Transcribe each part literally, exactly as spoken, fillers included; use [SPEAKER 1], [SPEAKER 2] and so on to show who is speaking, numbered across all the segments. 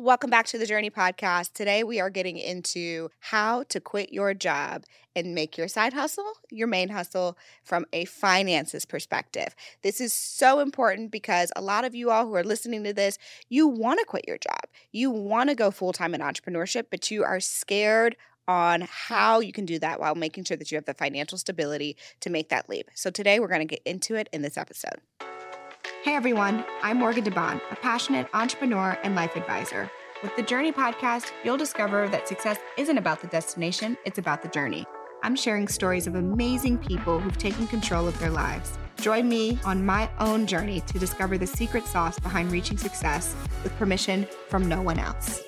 [SPEAKER 1] Welcome back to the Journey Podcast. Today we are getting into how to quit your job and make your side hustle your main hustle from a finances perspective. This is so important because a lot of you all who are listening to this, you want to quit your job. You want to go full-time in entrepreneurship, but you are scared on how you can do that while making sure that you have the financial stability to make that leap. So today we're going to get into it in this episode. Hey everyone, I'm Morgan DeBon, a passionate entrepreneur and life advisor. With the Journey Podcast, you'll discover that success isn't about the destination, it's about the journey. I'm sharing stories of amazing people who've taken control of their lives. Join me on my own journey to discover the secret sauce behind reaching success with permission from no one else.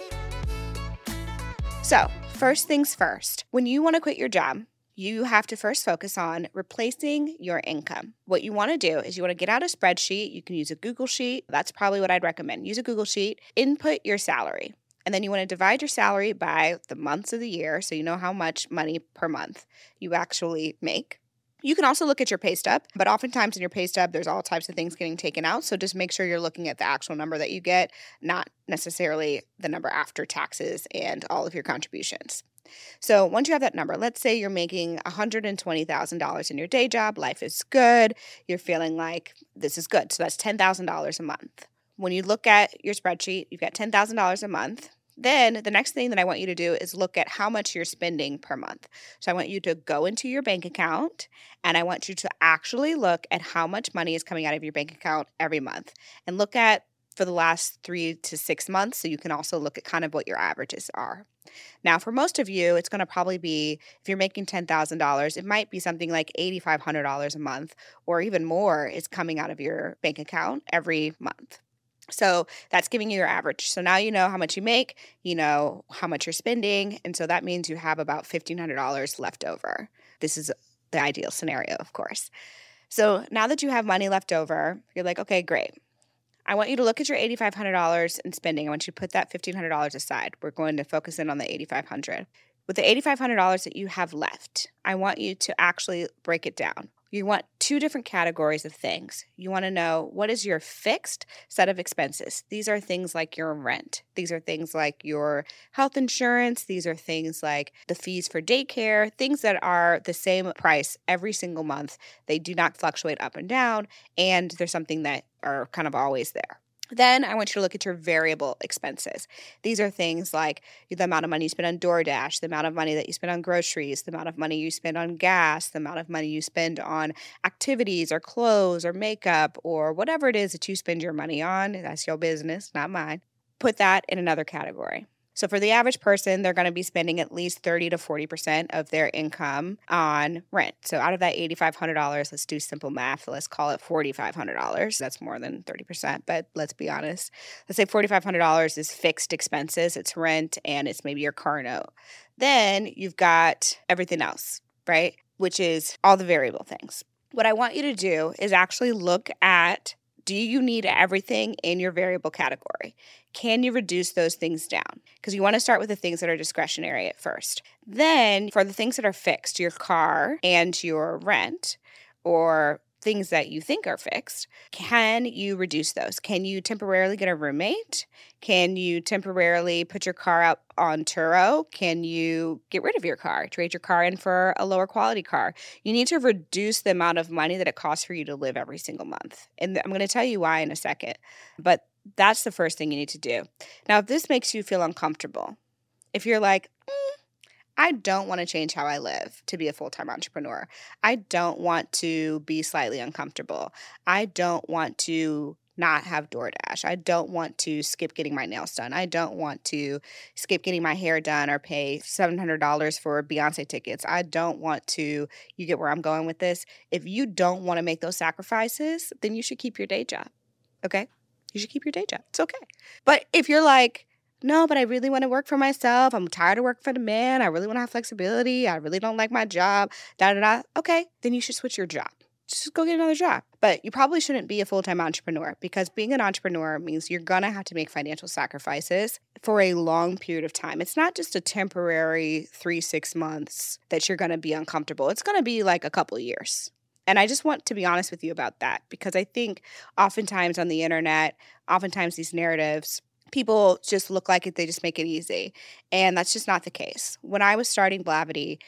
[SPEAKER 1] So, first things first, when you want to quit your job, you have to first focus on replacing your income. What you want to do is you want to get out a spreadsheet. You can use a Google Sheet. That's probably what I'd recommend. Use a Google Sheet, input your salary, and then you want to divide your salary by the months of the year so you know how much money per month you actually make. You can also look at your pay stub, but oftentimes in your pay stub, there's all types of things getting taken out. So just make sure you're looking at the actual number that you get, not necessarily the number after taxes and all of your contributions. So once you have that number, let's say you're making one hundred twenty thousand dollars in your day job, life is good, you're feeling like this is good. So that's ten thousand dollars a month. When you look at your spreadsheet, you've got ten thousand dollars a month. Then the next thing that I want you to do is look at how much you're spending per month. So I want you to go into your bank account and I want you to actually look at how much money is coming out of your bank account every month and look at for the last three to six months. So you can also look at kind of what your averages are. Now, for most of you, it's going to probably be, if you're making ten thousand dollars, it might be something like eight thousand five hundred dollars a month or even more is coming out of your bank account every month. So that's giving you your average. So now you know how much you make, you know how much you're spending, and so that means you have about fifteen hundred dollars left over. This is the ideal scenario, of course. So now that you have money left over, you're like, okay, great. I want you to look at your eight thousand five hundred dollars in spending. I want you to put that fifteen hundred dollars aside. We're going to focus in on the eight thousand five hundred dollars. With the eight thousand five hundred dollars that you have left, I want you to actually break it down. You want two different categories of things. You want to know what is your fixed set of expenses. These are things like your rent. These are things like your health insurance. These are things like the fees for daycare, things that are the same price every single month. They do not fluctuate up and down, and there's something that are kind of always there. Then I want you to look at your variable expenses. These are things like the amount of money you spend on DoorDash, the amount of money that you spend on groceries, the amount of money you spend on gas, the amount of money you spend on activities or clothes or makeup or whatever it is that you spend your money on. That's your business, not mine. Put that in another category. So for the average person, they're going to be spending at least thirty to forty percent of their income on rent. So out of that eight thousand five hundred dollars, let's do simple math. Let's call it four thousand five hundred dollars. That's more than thirty percent, but let's be honest. Let's say four thousand five hundred dollars is fixed expenses. It's rent and it's maybe your car note. Then you've got everything else, right? Which is all the variable things. What I want you to do is actually look at, do you need everything in your variable category? Can you reduce those things down? Because you want to start with the things that are discretionary at first. Then for the things that are fixed, your car and your rent, or things that you think are fixed, can you reduce those? Can you temporarily get a roommate? Can you temporarily put your car out on Turo? Can you get rid of your car, trade your car in for a lower quality car? You need to reduce the amount of money that it costs for you to live every single month. And I'm going to tell you why in a second, but that's the first thing you need to do. Now, if this makes you feel uncomfortable, if you're like, mm, I don't want to change how I live to be a full-time entrepreneur. I don't want to be slightly uncomfortable. I don't want to not have DoorDash. I don't want to skip getting my nails done. I don't want to skip getting my hair done or pay seven hundred dollars for Beyonce tickets. I don't want to, you get where I'm going with this. If you don't want to make those sacrifices, then you should keep your day job, okay? You should keep your day job. It's okay. But if you're like, no, but I really want to work for myself. I'm tired of working for the man. I really want to have flexibility. I really don't like my job. Da da da. Okay, then you should switch your job. Just go get another job. But you probably shouldn't be a full-time entrepreneur because being an entrepreneur means you're going to have to make financial sacrifices for a long period of time. It's not just a temporary three, six months that you're going to be uncomfortable. It's going to be like a couple of years. And I just want to be honest with you about that because I think oftentimes on the internet, oftentimes these narratives people just look like it, they just make it easy. And that's just not the case. When I was starting Blavity,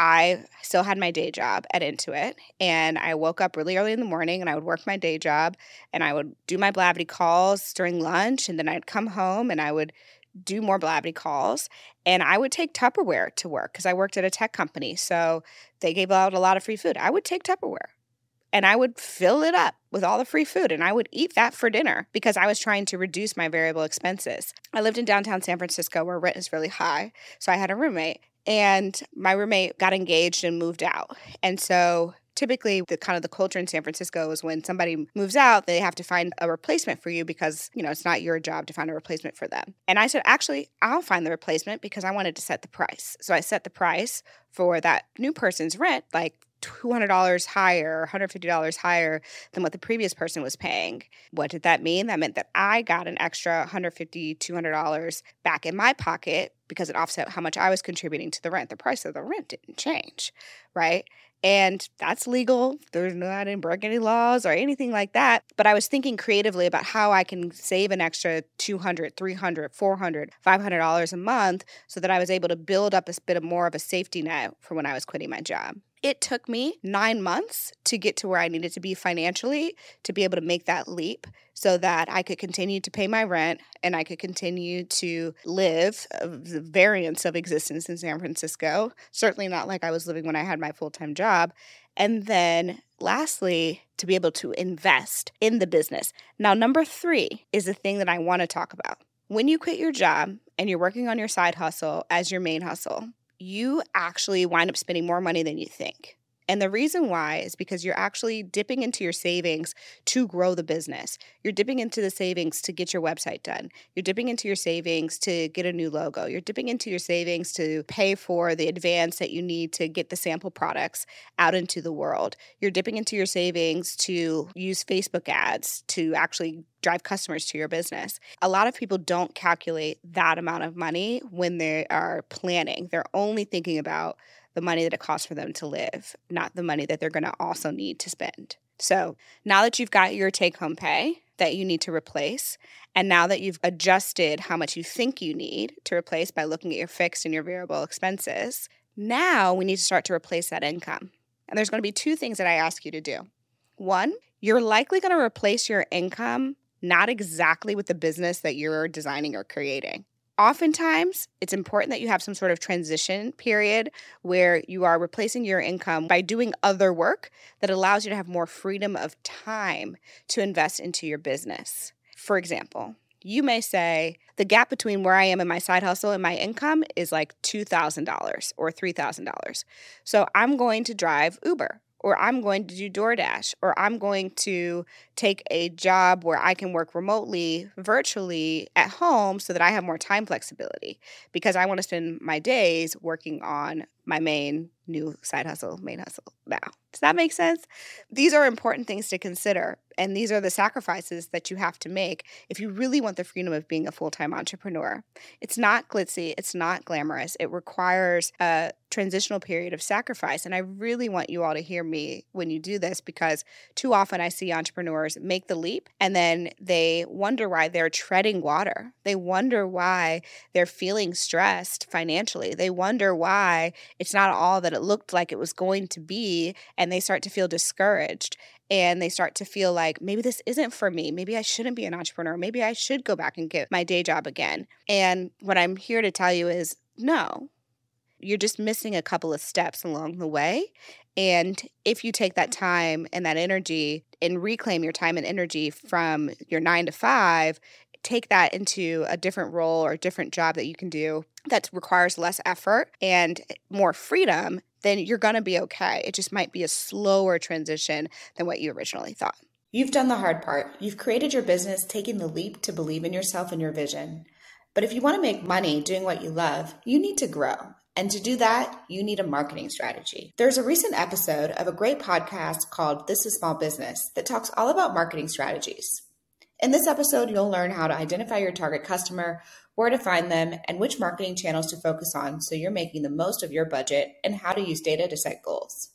[SPEAKER 1] I still had my day job at Intuit, and I woke up really early in the morning and I would work my day job and I would do my Blavity calls during lunch, and then I'd come home and I would do more Blavity calls, and I would take Tupperware to work because I worked at a tech company. So they gave out a lot of free food. I would take Tupperware and I would fill it up with all the free food, and I would eat that for dinner because I was trying to reduce my variable expenses. I lived in downtown San Francisco where rent is really high. So I had a roommate, and my roommate got engaged and moved out. And so typically the kind of the culture in San Francisco is when somebody moves out, they have to find a replacement for you because, you know, it's not your job to find a replacement for them. And I said, actually, I'll find the replacement because I wanted to set the price. So I set the price for that new person's rent, like two hundred dollars higher, one hundred fifty dollars higher than what the previous person was paying. What did that mean? That meant that I got an extra one hundred fifty dollars, two hundred dollars back in my pocket because it offset how much I was contributing to the rent. The price of the rent didn't change, right? And that's legal. There's no, I didn't break any laws or anything like that. But I was thinking creatively about how I can save an extra two hundred dollars, three hundred dollars, four hundred dollars, five hundred dollars a month so that I was able to build up a bit of more of a safety net for when I was quitting my job. It took me nine months to get to where I needed to be financially to be able to make that leap so that I could continue to pay my rent and I could continue to live the variance of existence in San Francisco. Certainly not like I was living when I had my full-time job. And then lastly, to be able to invest in the business. Now, number three is the thing that I want to talk about. When you quit your job and you're working on your side hustle as your main hustle, you actually wind up spending more money than you think. And the reason why is because you're actually dipping into your savings to grow the business. You're dipping into the savings to get your website done. You're dipping into your savings to get a new logo. You're dipping into your savings to pay for the advance that you need to get the sample products out into the world. You're dipping into your savings to use Facebook ads to actually drive customers to your business. A lot of people don't calculate that amount of money when they are planning. They're only thinking about the money that it costs for them to live, not the money that they're going to also need to spend. So now that you've got your take-home pay that you need to replace, and now that you've adjusted how much you think you need to replace by looking at your fixed and your variable expenses, now we need to start to replace that income. And there's going to be two things that I ask you to do. One, you're likely going to replace your income not exactly with the business that you're designing or creating. Oftentimes, it's important that you have some sort of transition period where you are replacing your income by doing other work that allows you to have more freedom of time to invest into your business. For example, you may say, the gap between where I am in my side hustle and my income is like two thousand dollars or three thousand dollars. So I'm going to drive Uber, or I'm going to do DoorDash, or I'm going to take a job where I can work remotely, virtually at home so that I have more time flexibility because I want to spend my days working on my main new side hustle, main hustle now. Does that make sense? These are important things to consider, and these are the sacrifices that you have to make if you really want the freedom of being a full-time entrepreneur. It's not glitzy. It's not glamorous. It requires a transitional period of sacrifice, and I really want you all to hear me when you do this because too often I see entrepreneurs make the leap and then they wonder why they're treading water. They wonder why they're feeling stressed financially. They wonder why it's not all that it looked like it was going to be, and they start to feel discouraged. And they start to feel like, maybe this isn't for me. Maybe I shouldn't be an entrepreneur. Maybe I should go back and get my day job again. And what I'm here to tell you is, no, you're just missing a couple of steps along the way. And if you take that time and that energy and reclaim your time and energy from your nine to five, take that into a different role or a different job that you can do that requires less effort and more freedom, then you're going to be okay. It just might be a slower transition than what you originally thought.
[SPEAKER 2] You've done the hard part. You've created your business, taking the leap to believe in yourself and your vision. But if you want to make money doing what you love, you need to grow. And to do that, you need a marketing strategy. There's a recent episode of a great podcast called This is Small Business that talks all about marketing strategies. In this episode, you'll learn how to identify your target customer, where to find them, and which marketing channels to focus on so you're making the most of your budget, and how to use data to set goals.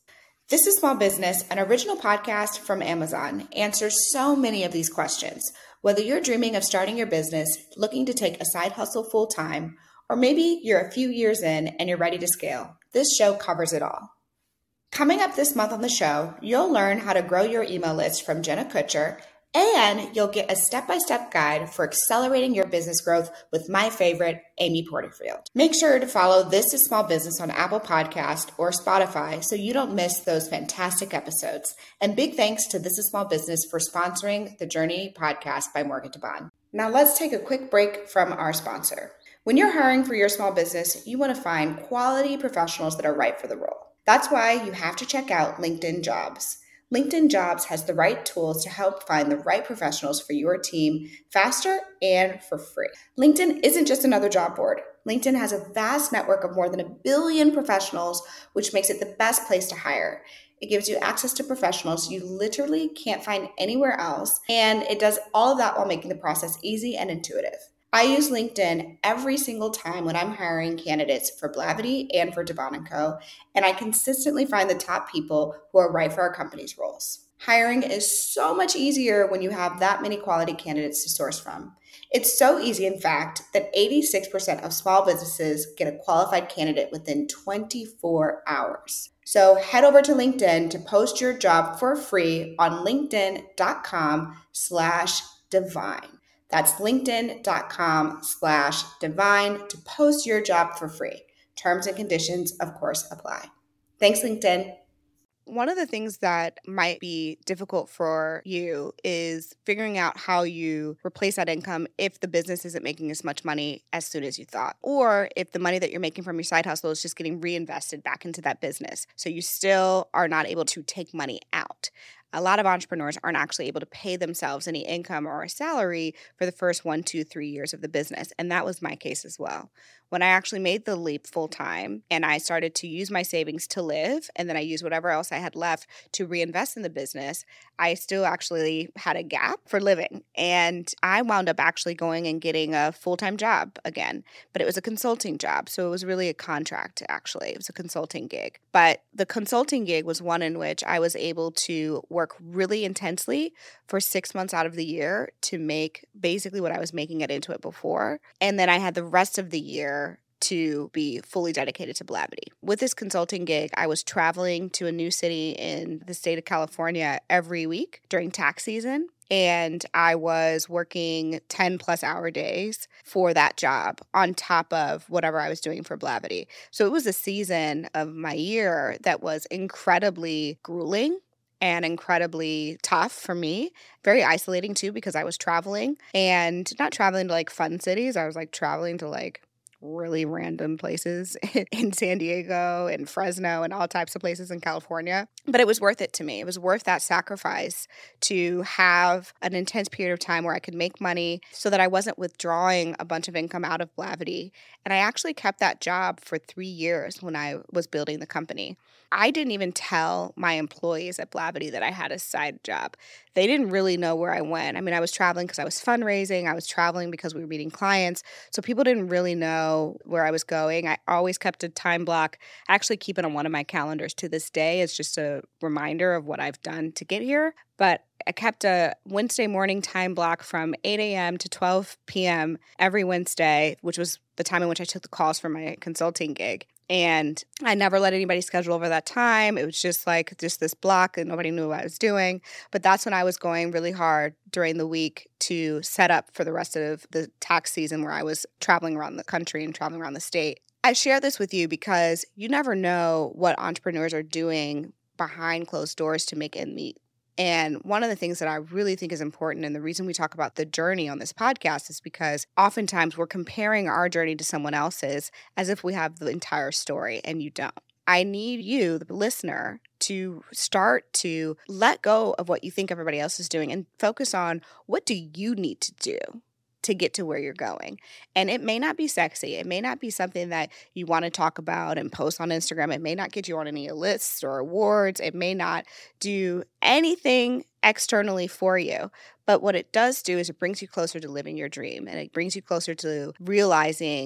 [SPEAKER 2] This is Small Business, an original podcast from Amazon, answers so many of these questions. Whether you're dreaming of starting your business, looking to take a side hustle full time, or maybe you're a few years in and you're ready to scale, this show covers it all. Coming up this month on the show, you'll learn how to grow your email list from Jenna Kutcher, and you'll get a step-by-step guide for accelerating your business growth with my favorite, Amy Porterfield. Make sure to follow This is Small Business on Apple Podcast or Spotify so you don't miss those fantastic episodes. And big thanks to This is Small Business for sponsoring the Journey podcast by Morgan Taban. Now let's take a quick break from our sponsor. When you're hiring for your small business, you want to find quality professionals that are right for the role. That's why you have to check out LinkedIn Jobs. LinkedIn Jobs has the right tools to help find the right professionals for your team faster and for free. LinkedIn isn't just another job board. LinkedIn has a vast network of more than a billion professionals, which makes it the best place to hire. It gives you access to professionals you literally can't find anywhere else, and it does all of that while making the process easy and intuitive. I use LinkedIn every single time when I'm hiring candidates for Blavity and for Devon and Co, and I consistently find the top people who are right for our company's roles. Hiring is so much easier when you have that many quality candidates to source from. It's so easy, in fact, that eighty-six percent of small businesses get a qualified candidate within twenty-four hours. So head over to LinkedIn to post your job for free on linkedin.com slash divine. That's linkedin.com slash divine to post your job for free. Terms and conditions, of course, apply. Thanks, LinkedIn.
[SPEAKER 1] One of the things that might be difficult for you is figuring out how you replace that income if the business isn't making as much money as soon as you thought, or if the money that you're making from your side hustle is just getting reinvested back into that business. So you still are not able to take money out. A lot of entrepreneurs aren't actually able to pay themselves any income or a salary for the first one, two, three years of the business. And that was my case as well. When I actually made the leap full time and I started to use my savings to live, and then I used whatever else I had left to reinvest in the business, I still actually had a gap for living. And I wound up actually going and getting a full-time job again, but it was a consulting job. So it was really a contract, actually. It was a consulting gig. But the consulting gig was one in which I was able to work really intensely for six months out of the year to make basically what I was making at Intuit before. And then I had the rest of the year to be fully dedicated to Blavity. With this consulting gig, I was traveling to a new city in the state of California every week during tax season. And I was working ten plus hour days for that job on top of whatever I was doing for Blavity. So it was a season of my year that was incredibly grueling and incredibly tough for me. Very isolating too, because I was traveling and not traveling to like fun cities. I was like traveling to like really random places in San Diego and Fresno and all types of places in California. But it was worth it to me. It was worth that sacrifice to have an intense period of time where I could make money so that I wasn't withdrawing a bunch of income out of Blavity. And I actually kept that job for three years when I was building the company. I didn't even tell my employees at Blavity that I had a side job. They didn't really know where I went. I mean, I was traveling because I was fundraising. I was traveling because we were meeting clients. So people didn't really know where I was going. I always kept a time block. I actually keep it on one of my calendars to this day. It's just a reminder of what I've done to get here. But I kept a Wednesday morning time block from eight a.m. to twelve p.m. every Wednesday, which was the time in which I took the calls for my consulting gig. And I never let anybody schedule over that time. It was just like just this block and nobody knew what I was doing. But that's when I was going really hard during the week to set up for the rest of the tax season where I was traveling around the country and traveling around the state. I share this with you because you never know what entrepreneurs are doing behind closed doors to make ends meet. And one of the things that I really think is important, and the reason we talk about the journey on this podcast, is because oftentimes we're comparing our journey to someone else's as if we have the entire story, and you don't. I need you, the listener, to start to let go of what you think everybody else is doing and focus on what do you need to do to get to where you're going. And it may not be sexy. It may not be something that you want to talk about and post on Instagram. It may not get you on any lists or awards. It may not do anything externally for you. But what it does do is it brings you closer to living your dream, and it brings you closer to realizing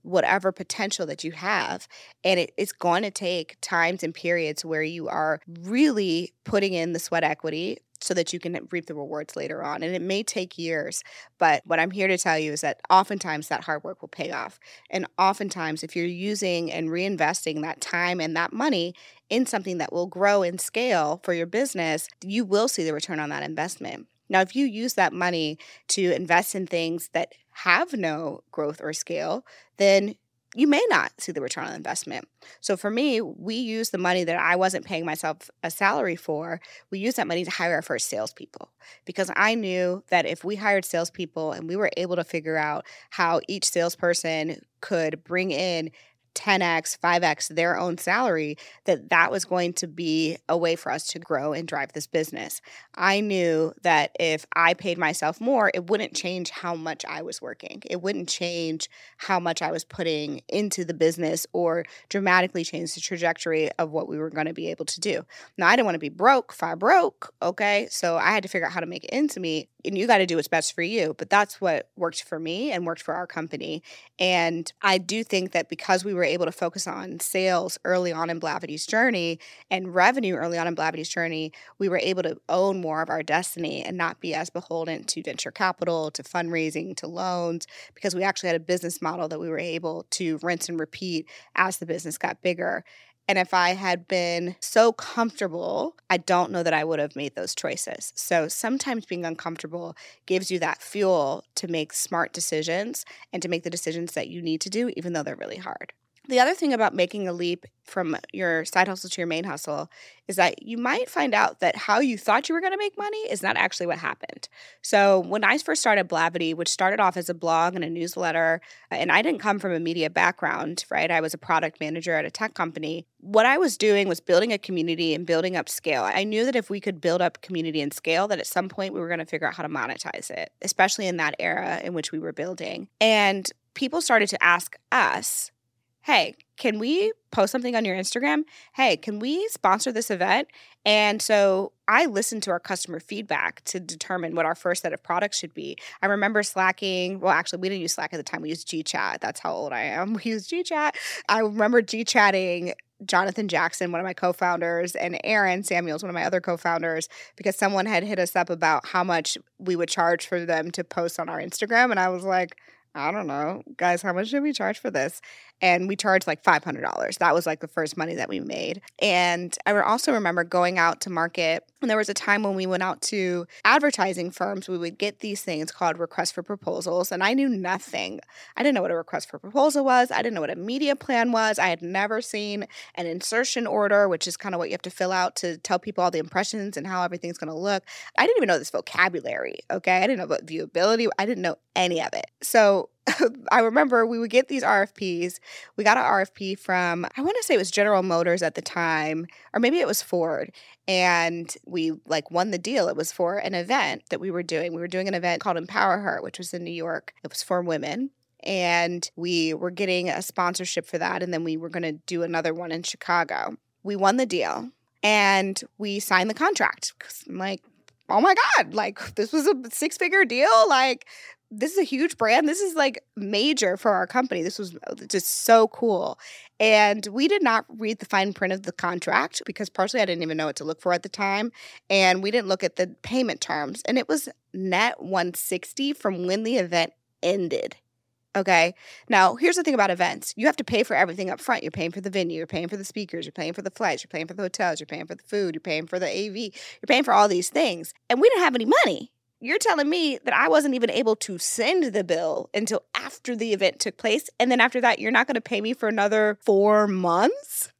[SPEAKER 1] whatever potential that you have. And it, it's going to take times and periods where you are really putting in the sweat equity so that you can reap the rewards later on. And it may take years, but what I'm here to tell you is that oftentimes that hard work will pay off. And oftentimes, if you're using and reinvesting that time and that money in something that will grow and scale for your business, you will see the return on that investment. Now, if you use that money to invest in things that have no growth or scale, then you may not see the return on investment. So for me, we used the money that I wasn't paying myself a salary for. We used that money to hire our first salespeople, because I knew that if we hired salespeople and we were able to figure out how each salesperson could bring in ten x, five x their own salary, that that was going to be a way for us to grow and drive this business. I knew that if I paid myself more, it wouldn't change how much I was working. It wouldn't change how much I was putting into the business or dramatically change the trajectory of what we were going to be able to do. Now, I didn't want to be broke if I broke, okay? So I had to figure out how to make it ends meet. And you got to do what's best for you. But that's what worked for me and worked for our company. And I do think that because we were able to focus on sales early on in Blavity's journey and revenue early on in Blavity's journey, we were able to own more of our destiny and not be as beholden to venture capital, to fundraising, to loans, because we actually had a business model that we were able to rinse and repeat as the business got bigger. And if I had been so comfortable, I don't know that I would have made those choices. So sometimes being uncomfortable gives you that fuel to make smart decisions and to make the decisions that you need to do, even though they're really hard. The other thing about making a leap from your side hustle to your main hustle is that you might find out that how you thought you were going to make money is not actually what happened. So when I first started Blavity, which started off as a blog and a newsletter, and I didn't come from a media background, right? I was a product manager at a tech company. What I was doing was building a community and building up scale. I knew that if we could build up community and scale, that at some point we were going to figure out how to monetize it, especially in that era in which we were building. And people started to ask us, hey, can we post something on your Instagram? Hey, can we sponsor this event? And so I listened to our customer feedback to determine what our first set of products should be. I remember Slacking. Well, actually, we didn't use Slack at the time. We used GChat. That's how old I am. We used GChat. I remember GChatting Jonathan Jackson, one of my co-founders, and Aaron Samuels, one of my other co-founders, because someone had hit us up about how much we would charge for them to post on our Instagram. And I was like, I don't know, guys, how much should we charge for this? And we charged like five hundred dollars. That was like the first money that we made. And I also remember going out to market. And there was a time when we went out to advertising firms, we would get these things called requests for proposals. And I knew nothing. I didn't know what a request for proposal was. I didn't know what a media plan was. I had never seen an insertion order, which is kind of what you have to fill out to tell people all the impressions and how everything's going to look. I didn't even know this vocabulary, okay? I didn't know about viewability. I didn't know any of it. So I remember we would get these R F Ps. We got an R F P from, I want to say it was General Motors at the time, or maybe it was Ford. And we like won the deal. It was for an event that we were doing. We were doing an event called Empower Her, which was in New York. It was for women. And we were getting a sponsorship for that. And then we were going to do another one in Chicago. We won the deal and we signed the contract. I'm like, oh my God, like this was a six-figure deal. Like, this is a huge brand. This is like major for our company. This was just so cool. And we did not read the fine print of the contract because partially I didn't even know what to look for at the time. And we didn't look at the payment terms. And it was net one hundred sixty dollars from when the event ended. Okay. Now, here's the thing about events. You have to pay for everything up front. You're paying for the venue. You're paying for the speakers. You're paying for the flights. You're paying for the hotels. You're paying for the food. You're paying for the A V. You're paying for all these things. And we didn't have any money. You're telling me that I wasn't even able to send the bill until after the event took place. And then after that, you're not going to pay me for another four months?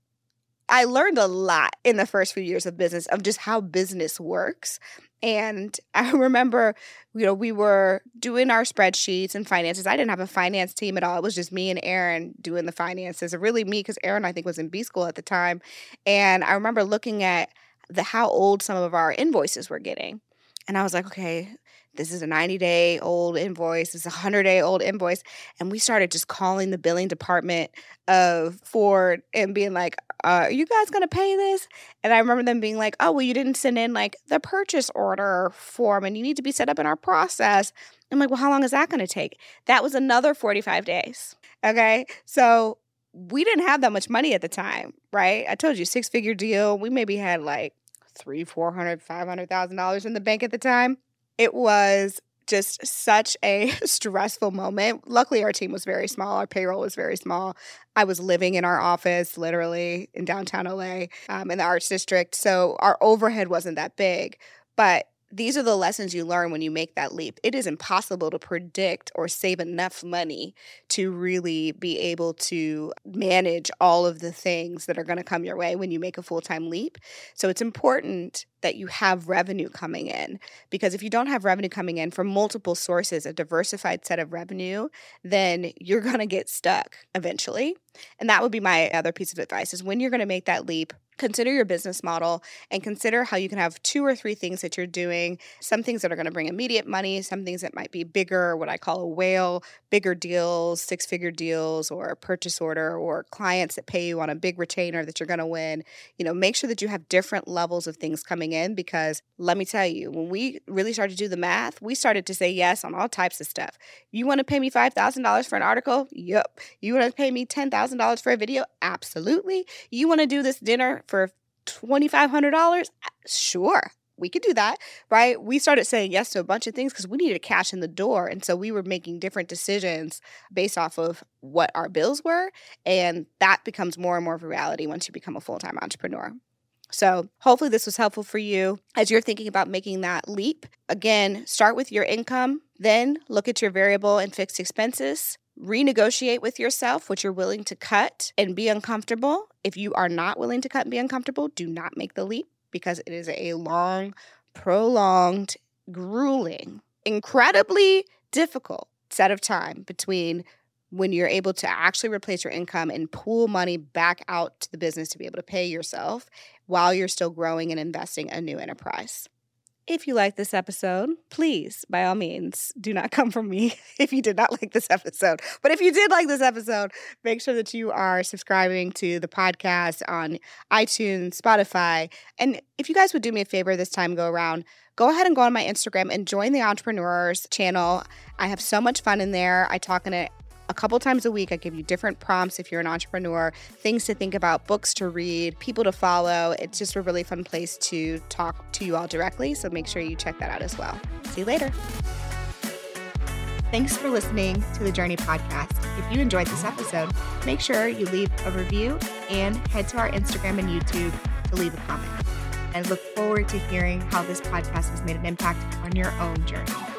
[SPEAKER 1] I learned a lot in the first few years of business of just how business works. And I remember, you know, we were doing our spreadsheets and finances. I didn't have a finance team at all. It was just me and Aaron doing the finances. Really me, because Aaron, I think, was in B school at the time. And I remember looking at the how old some of our invoices were getting. And I was like, okay, this is a ninety day old invoice. This is a one hundred day old invoice. And we started just calling the billing department of Ford and being like, uh, are you guys going to pay this? And I remember them being like, oh, well, you didn't send in like the purchase order form and you need to be set up in our process. I'm like, well, how long is that going to take? That was another forty-five days. Okay. So we didn't have that much money at the time, right? I told you, six figure deal. We maybe had like three, four hundred, five hundred thousand dollars in the bank at the time. It was just such a stressful moment. Luckily, our team was very small. Our payroll was very small. I was living in our office, literally in downtown L A, um, in the Arts District. So our overhead wasn't that big. But these are the lessons you learn when you make that leap. It is impossible to predict or save enough money to really be able to manage all of the things that are going to come your way when you make a full-time leap. So it's important that you have revenue coming in, because if you don't have revenue coming in from multiple sources, a diversified set of revenue, then you're going to get stuck eventually. And that would be my other piece of advice is when you're going to make that leap, consider your business model and consider how you can have two or three things that you're doing, some things that are going to bring immediate money, some things that might be bigger, what I call a whale, bigger deals, six-figure deals, or a purchase order, or clients that pay you on a big retainer that you're going to win. You know, make sure that you have different levels of things coming in, because let me tell you, when we really started to do the math, we started to say yes on all types of stuff. You want to pay me five thousand dollars for an article? Yep. You want to pay me ten thousand dollars for a video? Absolutely. You want to do this dinner for twenty-five hundred dollars? Sure, we could do that, right? We started saying yes to a bunch of things because we needed cash in the door. And so we were making different decisions based off of what our bills were. And that becomes more and more of a reality once you become a full-time entrepreneur. So hopefully this was helpful for you as you're thinking about making that leap. Again, start with your income, then look at your variable and fixed expenses. Renegotiate with yourself what you're willing to cut and be uncomfortable. If you are not willing to cut and be uncomfortable, do not make the leap, because it is a long, prolonged, grueling, incredibly difficult set of time between when you're able to actually replace your income and pull money back out to the business to be able to pay yourself while you're still growing and investing a new enterprise. If you like this episode, please, by all means, do not come from me if you did not like this episode. But if you did like this episode, make sure that you are subscribing to the podcast on iTunes, Spotify. And if you guys would do me a favor this time go around, go ahead and go on my Instagram and join the Entrepreneurs channel. I have so much fun in there. I talk in it a couple times a week. I give you different prompts if you're an entrepreneur, things to think about, books to read, people to follow. It's just a really fun place to talk to you all directly. So make sure you check that out as well. See you later. Thanks for listening to the Journey Podcast. If you enjoyed this episode, make sure you leave a review and head to our Instagram and YouTube to leave a comment. I look forward to hearing how this podcast has made an impact on your own journey.